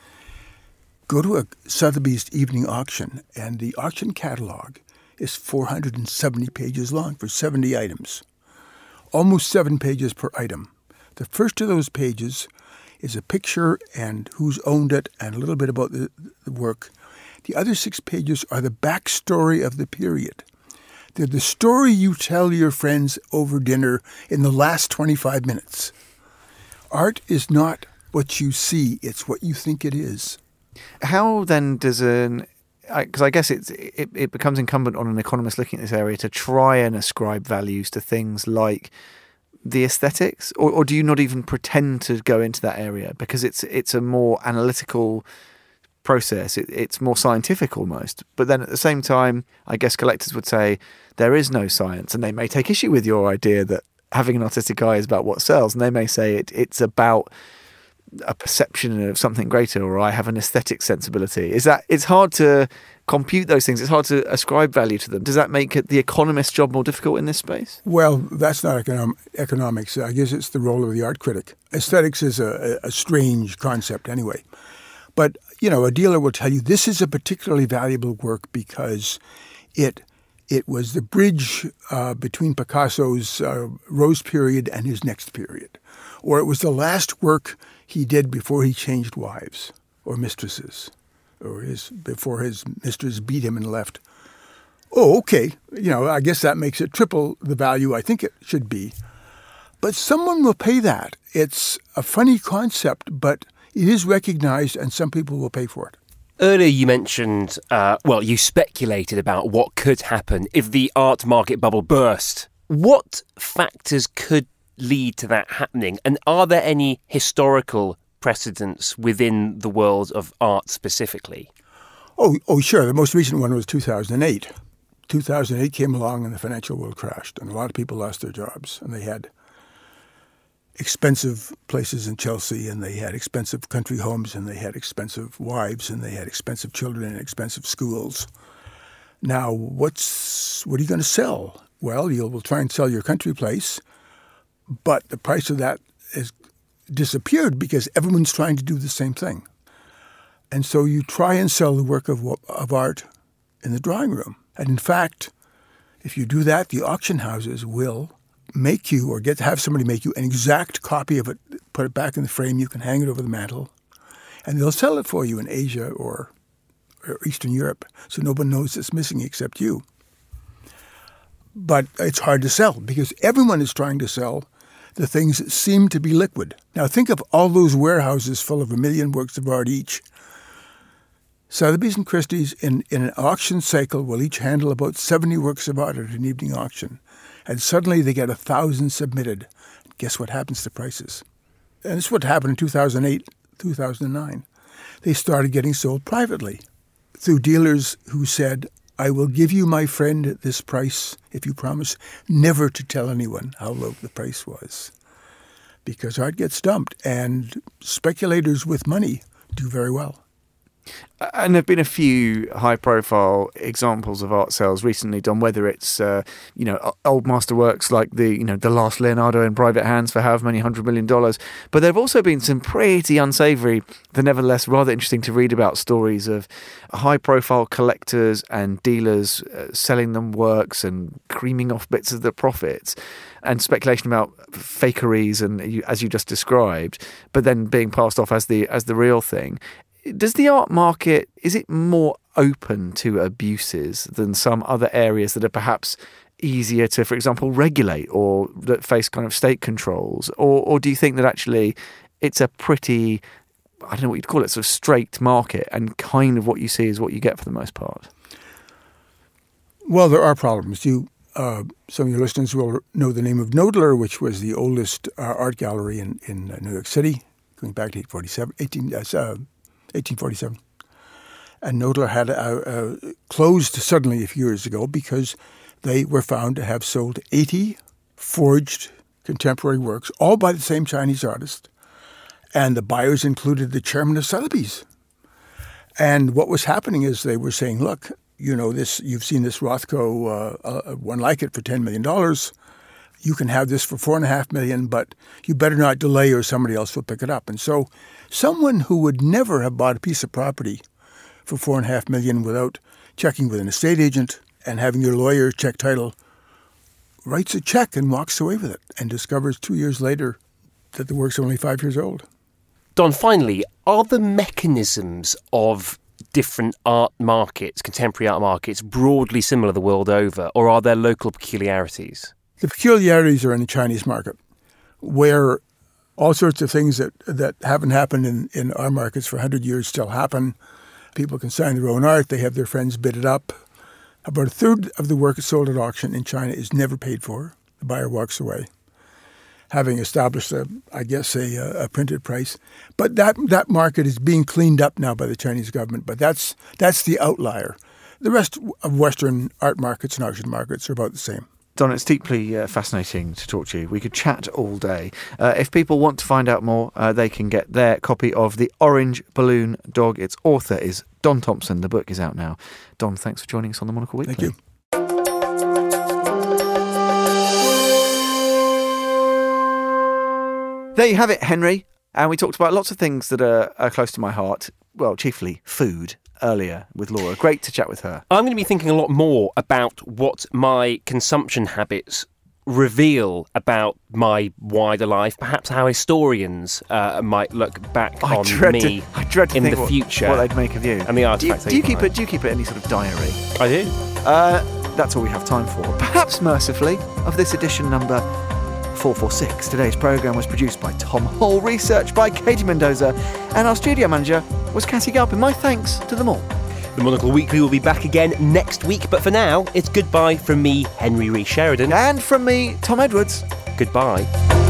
Go to a Sotheby's evening auction, and the auction catalog is four hundred seventy pages long for seventy items. Almost seven pages per item. The first of those pages is a picture and who's owned it and a little bit about the, the work. The other six pages are the backstory of the period. They're the story you tell your friends over dinner in the last twenty-five minutes. Art is not what you see, it's what you think it is. How then does an... Because I, I guess it's, it, it becomes incumbent on an economist looking at this area to try and ascribe values to things like the aesthetics, or, or do you not even pretend to go into that area because it's it's a more analytical process, it, it's more scientific almost. But then at the same time, I guess collectors would say there is no science, and they may take issue with your idea that having an artistic eye is about what sells, and they may say it it's about a perception of something greater, or I have an aesthetic sensibility. Is that it's hard to compute those things? It's hard to ascribe value to them. Does that make it the economist's job more difficult in this space? Well, that's not econom- economics. I guess it's the role of the art critic. Aesthetics is a, a strange concept anyway. But, you know, a dealer will tell you this is a particularly valuable work because it it was the bridge uh, between Picasso's uh, Rose period and his next period. Or it was the last work he did before he changed wives or mistresses, or his before his mistress beat him and left. Oh, okay. You know, I guess that makes it triple the value I think it should be. But someone will pay that. It's a funny concept, but it is recognized, and some people will pay for it. Earlier you mentioned, uh, well, you speculated about what could happen if the art market bubble burst. What factors could lead to that happening? And are there any historical precedents within the world of art specifically? Oh, oh, sure. The most recent one was two thousand eight. two thousand eight came along and the financial world crashed, and a lot of people lost their jobs, and they had expensive places in Chelsea, and they had expensive country homes, and they had expensive wives, and they had expensive children and expensive schools. Now, what's what are you going to sell? Well, you will try and sell your country place, but the price of that has disappeared because everyone's trying to do the same thing. And so you try and sell the work of, of art in the drawing room. And in fact, if you do that, the auction houses will make you, or get to have somebody make you, an exact copy of it, put it back in the frame, you can hang it over the mantle, and they'll sell it for you in Asia or, or Eastern Europe, so nobody knows it's missing except you. But it's hard to sell because everyone is trying to sell the things that seem to be liquid. Now think of all those warehouses full of a million works of art each. Sotheby's and Christie's in, in an auction cycle will each handle about seventy works of art at an evening auction. And suddenly they get a thousand submitted. Guess what happens to prices? And this is what happened in two thousand eight, two thousand nine. They started getting sold privately through dealers who said, I will give you, my friend, this price if you promise never to tell anyone how low the price was. Because art gets dumped, and speculators with money do very well. And there have been a few high-profile examples of art sales recently, Don. Whether it's uh, you know old masterworks like the you know the last Leonardo in private hands for however many hundred million dollars, but there have also been some pretty unsavoury, but nevertheless rather interesting to read about stories of high-profile collectors and dealers uh, selling them works and creaming off bits of the profits, and speculation about fakeries and as you just described, but then being passed off as the as the real thing. Does the art market, is it more open to abuses than some other areas that are perhaps easier to, for example, regulate or that face kind of state controls? Or, or do you think that actually it's a pretty, I don't know what you'd call it, sort of straight market, and kind of what you see is what you get for the most part? Well, there are problems. You, uh, some of your listeners will know the name of Knoedler, which was the oldest uh, art gallery in, in uh, New York City, going back to eighteen forty-seven, eighteen, uh, eighteen forty-seven. And Knoedler had uh, uh, closed suddenly a few years ago because they were found to have sold eighty forged contemporary works, all by the same Chinese artist, And the buyers included the chairman of Sotheby's. And what was happening is they were saying, look, you know, this, you've seen this Rothko, uh, uh, one like it for ten million dollars. You can have this for four and a half million, but you better not delay or somebody else will pick it up. And so someone who would never have bought a piece of property for four and a half million without checking with an estate agent and having your lawyer check title writes a check and walks away with it and discovers two years later that the work's only five years old. Don, finally, are the mechanisms of different art markets, contemporary art markets, broadly similar the world over, or are there local peculiarities? The peculiarities are in the Chinese market, where all sorts of things that, that haven't happened in, in our markets for one hundred years still happen. People can sign their own art. They have their friends bid it up. About a third of the work sold at auction in China is never paid for. The buyer walks away, having established, a, I guess, a, a printed price. But that that market is being cleaned up now by the Chinese government. But that's that's the outlier. The rest of Western art markets and auction markets are about the same. Don, it's deeply uh, fascinating to talk to you. We could chat all day. Uh, if people want to find out more, uh, they can get their copy of The Orange Balloon Dog. Its author is Don Thompson. The book is out now. Don, thanks for joining us on the Monocle Weekly. Thank you. There you have it, Henry. And we talked about lots of things that are, are close to my heart. Well, chiefly food. Earlier with Laura. Great to chat with her. I'm going to be thinking a lot more about what my consumption habits reveal about my wider life, perhaps how historians uh, might look back I on dread me to, I dread to in think the what, future. What they'd make of you. And the do you, artefacts. do you keep it? Do you keep it any sort of diary? I do. Uh, that's all we have time for. Perhaps mercifully, of this edition number four forty-six. Today's programme was produced by Tom Hall, research by Katie Mendoza, and our studio manager was Cassie Galpin. My thanks to them all. The Monocle Weekly will be back again next week, but for now, it's goodbye from me, Henry Rees Sheridan. And from me, Tom Edwards. Goodbye.